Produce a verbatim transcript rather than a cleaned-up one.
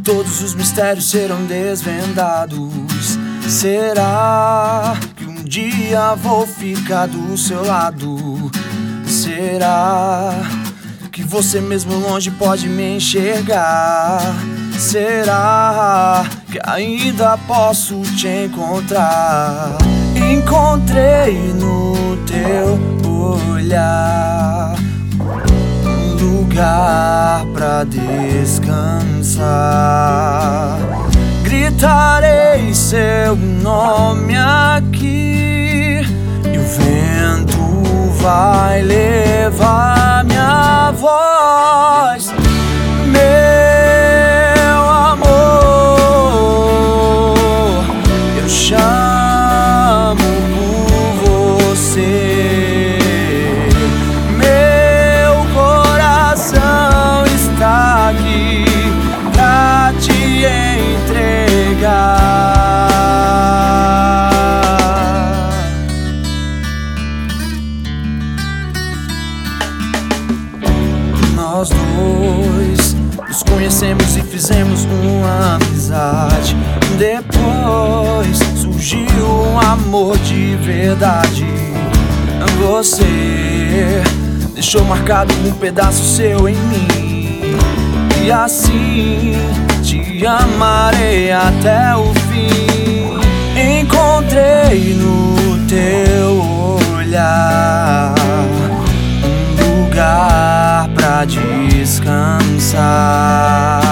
todos os mistérios serão desvendados. Será que um dia vou ficar do seu lado? Será que você mesmo longe pode me enxergar? Será que ainda posso te encontrar? Encontrei no teu olhar um lugar pra descansar. Gritarei seu nome aqui e o vento vai levar minha voz. Meu amor, eu chamo por você. Meu coração está aqui pra te entregar. Nós dois nos conhecemos e fizemos uma amizade. Depois surgiu um amor de verdade. Você deixou marcado um pedaço seu em mim, e assim te amarei até o fim. Encontrei no teu olhar um lugar pra descansar.